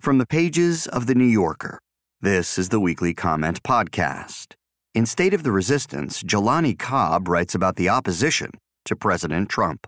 From the pages of The New Yorker, this is the Weekly Comment Podcast. In State of the Resistance, Jelani Cobb writes about the opposition to President Trump.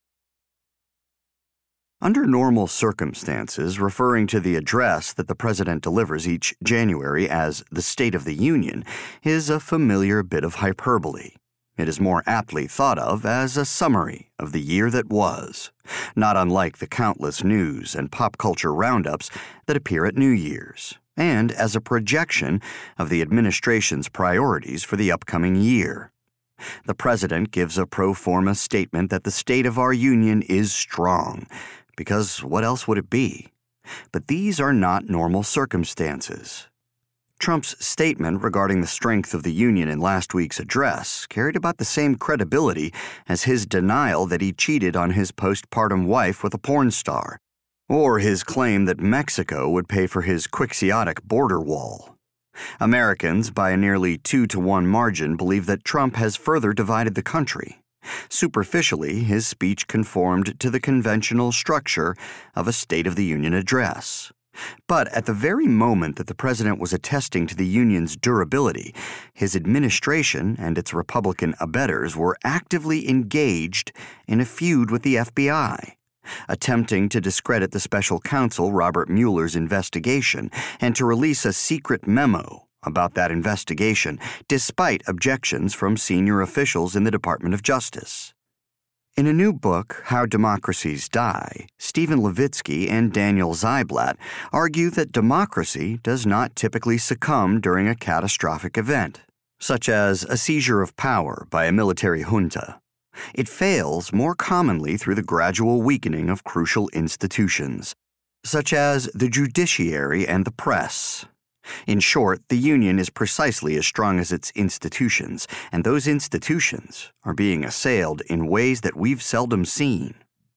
Under normal circumstances, referring to the address that the president delivers each January as the State of the Union is a familiar bit of hyperbole. It is more aptly thought of as a summary of the year that was, not unlike the countless news and pop culture roundups that appear at New Year's, and as a projection of the administration's priorities for the upcoming year. The president gives a pro forma statement that the state of our union is strong, because what else would it be? But these are not normal circumstances. Trump's statement regarding the strength of the union in last week's address carried about the same credibility as his denial that he cheated on his postpartum wife with a porn star, or his claim that Mexico would pay for his quixotic border wall. Americans, by a nearly 2-to-1 margin, believe that Trump has further divided the country. Superficially, his speech conformed to the conventional structure of a State of the Union address. But at the very moment that the president was attesting to the union's durability, his administration and its Republican abettors were actively engaged in a feud with the FBI, attempting to discredit the special counsel Robert Mueller's investigation and to release a secret memo about that investigation, despite objections from senior officials in the Department of Justice. In a new book, How Democracies Die, Stephen Levitsky and Daniel Ziblatt argue that democracy does not typically succumb during a catastrophic event, such as a seizure of power by a military junta. It fails more commonly through the gradual weakening of crucial institutions, such as the judiciary and the press. In short, the union is precisely as strong as its institutions, and those institutions are being assailed in ways that we've seldom seen.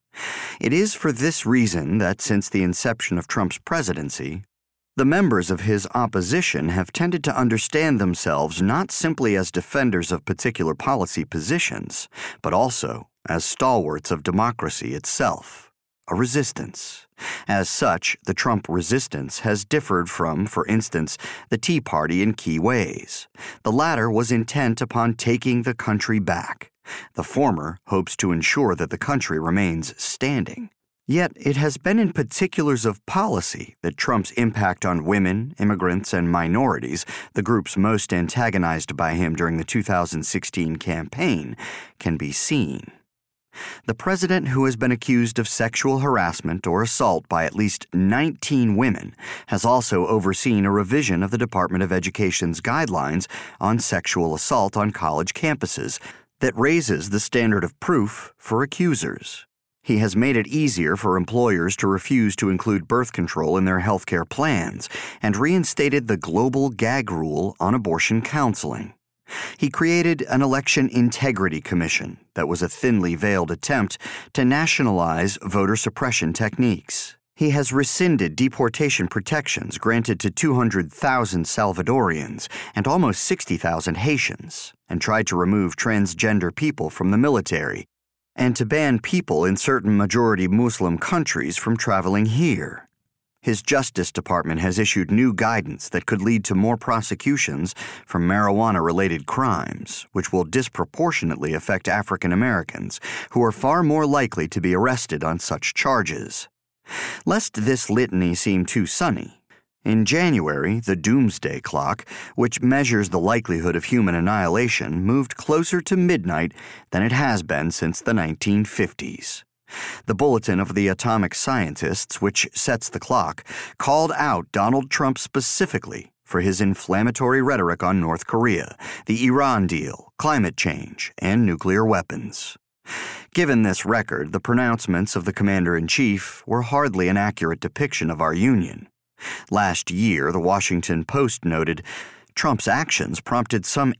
It is for this reason that since the inception of Trump's presidency, the members of his opposition have tended to understand themselves not simply as defenders of particular policy positions, but also as stalwarts of democracy itself, a resistance. As such, the Trump resistance has differed from, for instance, the Tea Party in key ways. The latter was intent upon taking the country back. The former hopes to ensure that the country remains standing. Yet it has been in particulars of policy that Trump's impact on women, immigrants, and minorities, the groups most antagonized by him during the 2016 campaign, can be seen. The president, who has been accused of sexual harassment or assault by at least 19 women, has also overseen a revision of the Department of Education's guidelines on sexual assault on college campuses that raises the standard of proof for accusers. He has made it easier for employers to refuse to include birth control in their health care plans and reinstated the global gag rule on abortion counseling. He created an election integrity commission that was a thinly veiled attempt to nationalize voter suppression techniques. He has rescinded deportation protections granted to 200,000 Salvadorians and almost 60,000 Haitians, and tried to remove transgender people from the military, and to ban people in certain majority Muslim countries from traveling here. His Justice Department has issued new guidance that could lead to more prosecutions for marijuana-related crimes, which will disproportionately affect African Americans, who are far more likely to be arrested on such charges. Lest this litany seem too sunny, in January, the doomsday clock, which measures the likelihood of human annihilation, moved closer to midnight than it has been since the 1950s. The Bulletin of the Atomic Scientists, which sets the clock, called out Donald Trump specifically for his inflammatory rhetoric on North Korea, the Iran deal, climate change, and nuclear weapons. Given this record, the pronouncements of the commander-in-chief were hardly an accurate depiction of our union. Last year, the Washington Post noted, Trump's actions prompted some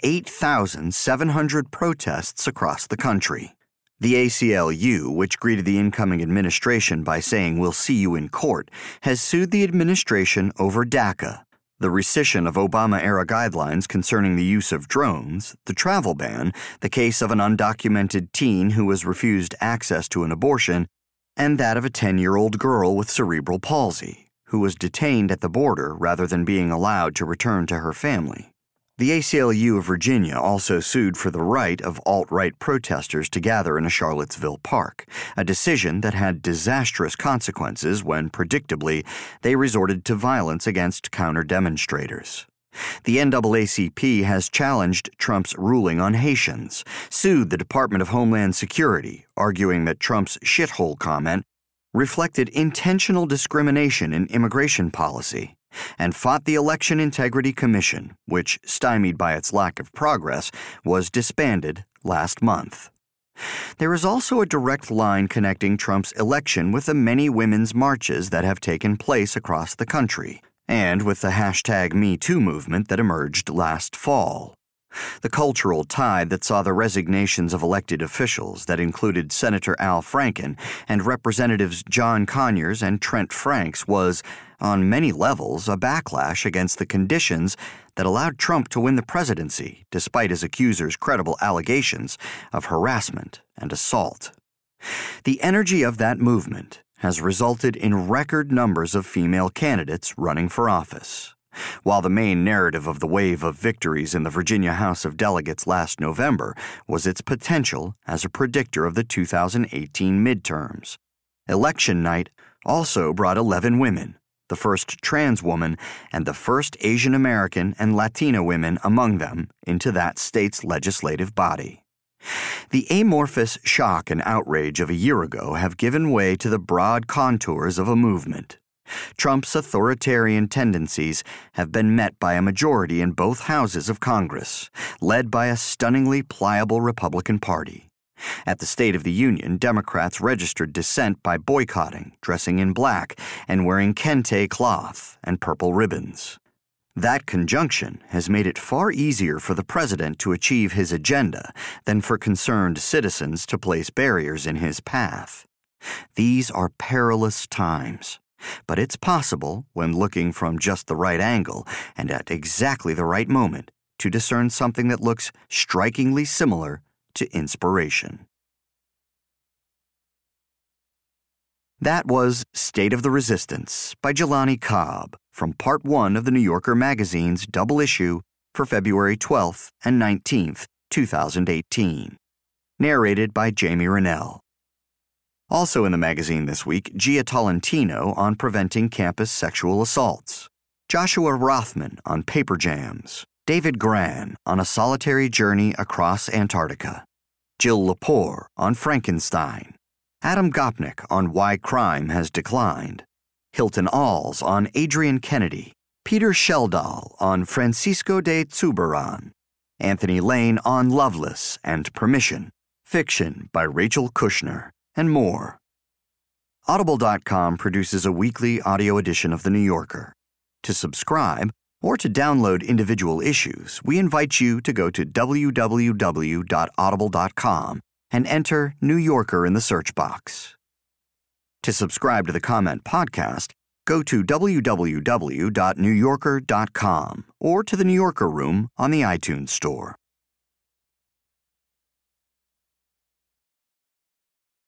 8,700 protests across the country. The ACLU, which greeted the incoming administration by saying we'll see you in court, has sued the administration over DACA, the rescission of Obama-era guidelines concerning the use of drones, the travel ban, the case of an undocumented teen who was refused access to an abortion, and that of a 10-year-old girl with cerebral palsy, who was detained at the border rather than being allowed to return to her family. The ACLU of Virginia also sued for the right of alt-right protesters to gather in a Charlottesville park, a decision that had disastrous consequences when, predictably, they resorted to violence against counter-demonstrators. The NAACP has challenged Trump's ruling on Haitians, sued the Department of Homeland Security, arguing that Trump's shithole comment reflected intentional discrimination in immigration policy, and fought the Election Integrity Commission, which, stymied by its lack of progress, was disbanded last month. There is also a direct line connecting Trump's election with the many women's marches that have taken place across the country, and with the #MeToo movement that emerged last fall. The cultural tide that saw the resignations of elected officials that included Senator Al Franken and Representatives John Conyers and Trent Franks was, on many levels, a backlash against the conditions that allowed Trump to win the presidency, despite his accusers' credible allegations of harassment and assault. The energy of that movement has resulted in record numbers of female candidates running for office. While the main narrative of the wave of victories in the Virginia House of Delegates last November was its potential as a predictor of the 2018 midterms, election night also brought 11 women, the first trans woman and the first Asian American and Latina women among them, into that state's legislative body. The amorphous shock and outrage of a year ago have given way to the broad contours of a movement. Trump's authoritarian tendencies have been met by a majority in both houses of Congress, led by a stunningly pliable Republican Party. At the State of the Union, Democrats registered dissent by boycotting, dressing in black, and wearing kente cloth and purple ribbons. That conjunction has made it far easier for the president to achieve his agenda than for concerned citizens to place barriers in his path. These are perilous times. But it's possible, when looking from just the right angle and at exactly the right moment, to discern something that looks strikingly similar to inspiration. That was State of the Resistance by Jelani Cobb from Part 1 of the New Yorker magazine's double issue for February 12th and 19th, 2018. Narrated by Jamie Rennell. Also in the magazine this week, Gia Tolentino on preventing campus sexual assaults, Joshua Rothman on paper jams, David Gran on a solitary journey across Antarctica, Jill Lepore on Frankenstein, Adam Gopnik on why crime has declined, Hilton Alls on Adrian Kennedy, Peter Sheldal on Francisco de Zuberan, Anthony Lane on Loveless and Permission, fiction by Rachel Kushner, and more. Audible.com produces a weekly audio edition of The New Yorker. To subscribe or to download individual issues, we invite you to go to www.audible.com and enter New Yorker in the search box. To subscribe to the Comment Podcast, go to www.newyorker.com or to the New Yorker Room on the iTunes Store.